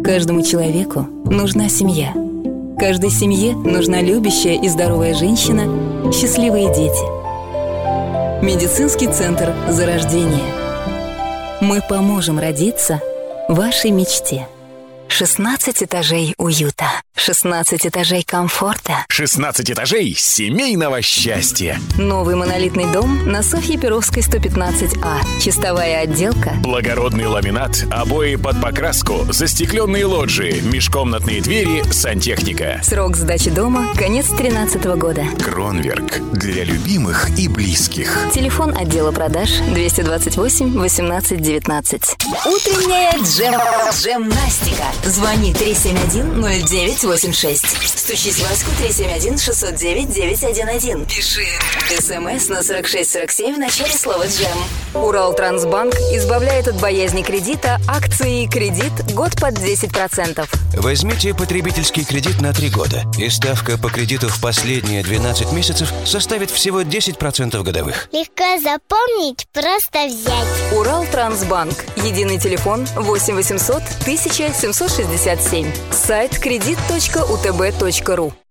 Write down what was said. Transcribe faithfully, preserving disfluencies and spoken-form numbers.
Каждому человеку нужна семья. Каждой семье нужна любящая и здоровая женщина, счастливые дети. Медицинский центр «Зарождение». Мы поможем родиться вашей мечте. шестнадцать этажей уюта, шестнадцать этажей комфорта, шестнадцать этажей семейного счастья. Новый монолитный дом на Софье Перовской, сто пятнадцать А. Чистовая отделка. Благородный ламинат, обои под покраску, застекленные лоджии, межкомнатные двери, сантехника. Срок сдачи дома – конец тринадцатого года. Кронверк для любимых и близких. Телефон отдела продаж двести двадцать восемь восемнадцать девятнадцать. Утренняя джем... джемнастика. Звони три семь один ноль девять восемь шесть. Стучись в Ваську три семь один шестьсот девять девять один один. Пиши СМС на сорок шесть сорок семь в начале слова «джем». Уралтрансбанк избавляет от боязни кредита акцией «Кредит» год под десять процентов. Возьмите потребительский кредит на три года, и ставка по кредиту в последние двенадцать месяцев составит всего десять процентов годовых. Легко запомнить, просто взять. Уралтрансбанк. Единый телефон восемь восемьсот тысяча семьсот шестьдесят семь. Сайт кредит точка у тэ бэ точка ру.